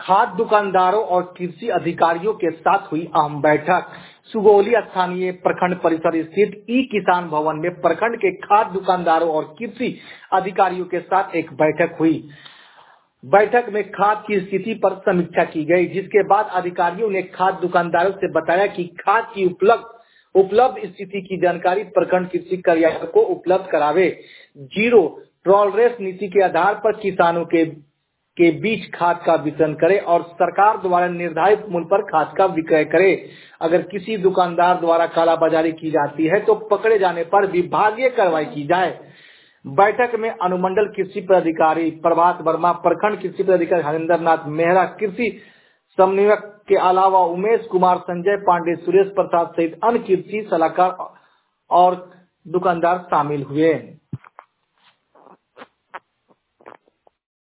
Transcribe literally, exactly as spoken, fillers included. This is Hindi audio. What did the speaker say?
खाद्य दुकानदारों और कृषि अधिकारियों के साथ हुई अहम बैठक। सुगौली स्थानीय प्रखंड परिसर स्थित ई किसान भवन में प्रखंड के खाद्य दुकानदारों और कृषि अधिकारियों के साथ एक बैठक हुई। बैठक में खाद की स्थिति पर समीक्षा की गई, जिसके बाद अधिकारियों ने खाद्य दुकानदारों से बताया कि खाद की उपलब्ध उपलब्ध स्थिति की जानकारी प्रखंड कृषि कार्यालय को उपलब्ध करावे। जीरो टॉलरेंस नीति के आधार पर किसानों के के बीच खाद का वितरण करे और सरकार द्वारा निर्धारित मूल्य पर खाद का विक्रय करे। अगर किसी दुकानदार द्वारा कालाबाजारी की जाती है तो पकड़े जाने पर विभागीय कार्रवाई की जाए। बैठक में अनुमंडल कृषि पदाधिकारी प्रभात वर्मा, प्रखंड कृषि पदाधिकारी हरिंदर नाथ मेहरा, कृषि समन्वयक के अलावा उमेश कुमार, संजय पांडे, सुरेश प्रसाद सहित अन्य कृषि सलाहकार और दुकानदार शामिल हुए।